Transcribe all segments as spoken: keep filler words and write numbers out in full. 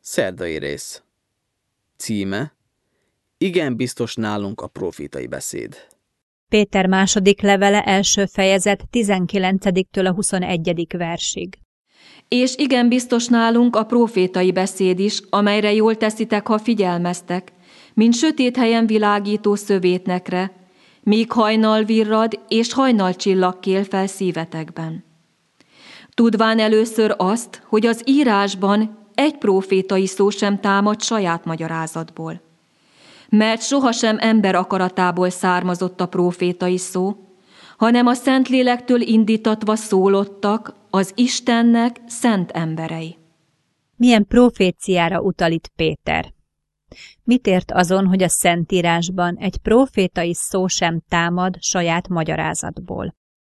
Szerdai rész. Címe: Igen biztos nálunk a prófétai beszéd. Péter második levele első fejezet tizenkilencediktől a huszonegyedik versig. És igen biztos nálunk a prófétai beszéd is, amelyre jól teszitek, ha figyelmeztek, mint sötét helyen világító szövétnekre, míg hajnal virrad és hajnal csillag kél fel szívetekben. Tudván először azt, hogy az írásban egy prófétai szó sem támad saját magyarázatból. Mert sohasem ember akaratából származott a prófétai szó, hanem a Szentlélektől indítatva szólottak az Istennek szent emberei. Milyen proféciára utal itt Péter? Mit ért azon, hogy a Szentírásban egy prófétai szó sem támad saját magyarázatból?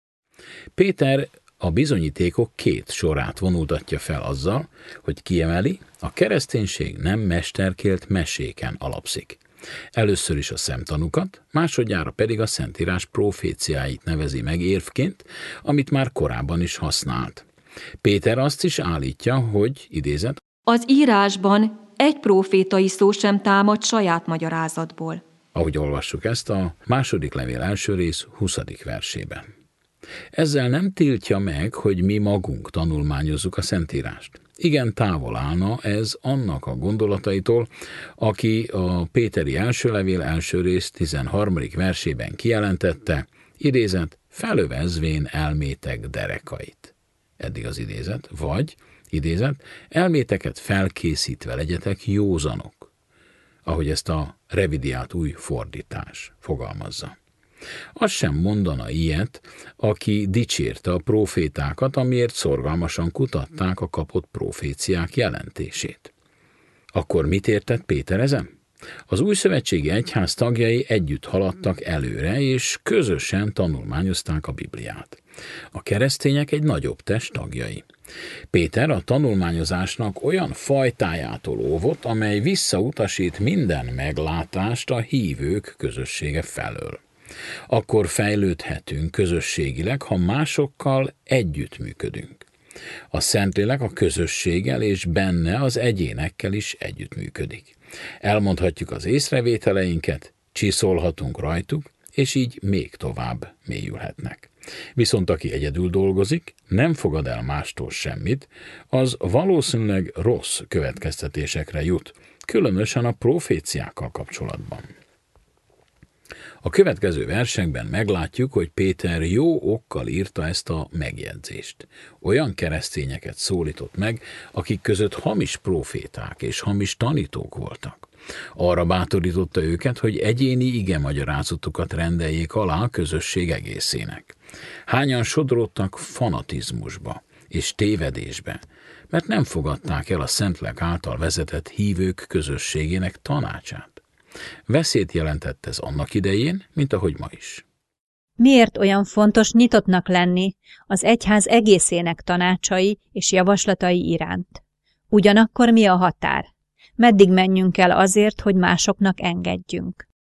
Péter a bizonyítékok két sorát vonultatja fel azzal, hogy kiemeli, a kereszténység nem mesterkélt meséken alapszik. Először is a szemtanukat, másodjára pedig a Szentírás proféciáit nevezi meg érvként, amit már korábban is használt. Péter azt is állítja, hogy, idézet, az írásban egy prófétai szó sem támad saját magyarázatból. Ahogy olvassuk ezt a második levél első rész huszadik versében. Ezzel nem tiltja meg, hogy mi magunk tanulmányozzuk a Szentírást. Igen, távol állna ez annak a gondolataitól, aki a Péteri első levél első rész tizenharmadik versében kijelentette, idézet, felövezvén elmétek derekait. Eddig az idézet, vagy, idézet, elméteket felkészítve legyetek józanok, ahogy ezt a revidiált új fordítás fogalmazza. Az sem mondana ilyet, aki dicsérte a prófétákat, amiért szorgalmasan kutatták a kapott proféciák jelentését. Akkor mit értett Péter ezen? Az újszövetségi egyház tagjai együtt haladtak előre, és közösen tanulmányozták a Bibliát. A keresztények egy nagyobb test tagjai. Péter a tanulmányozásnak olyan fajtájától óvott, amely visszautasít minden meglátást a hívők közössége felől. Akkor fejlődhetünk közösségileg, ha másokkal együttműködünk. A Szentlélek a közösséggel és benne az egyénekkel is együttműködik. Elmondhatjuk az észrevételeinket, csiszolhatunk rajtuk, és így még tovább mélyülhetnek. Viszont aki egyedül dolgozik, nem fogad el mástól semmit, az valószínűleg rossz következtetésekre jut, különösen a proféciákkal kapcsolatban. A következő versekben meglátjuk, hogy Péter jó okkal írta ezt a megjegyzést. Olyan keresztényeket szólított meg, akik között hamis próféták és hamis tanítók voltak. Arra bátorította őket, hogy egyéni igemagyarázatokat rendeljék alá a közösség egészének. Hányan sodródtak fanatizmusba és tévedésbe, mert nem fogadták el a Szentlélek által vezetett hívők közösségének tanácsát. Veszélyt jelentett ez annak idején, mint ahogy ma is. Miért olyan fontos nyitottnak lenni az egyház egészének tanácsai és javaslatai iránt? Ugyanakkor mi a határ? Meddig menjünk el azért, hogy másoknak engedjünk?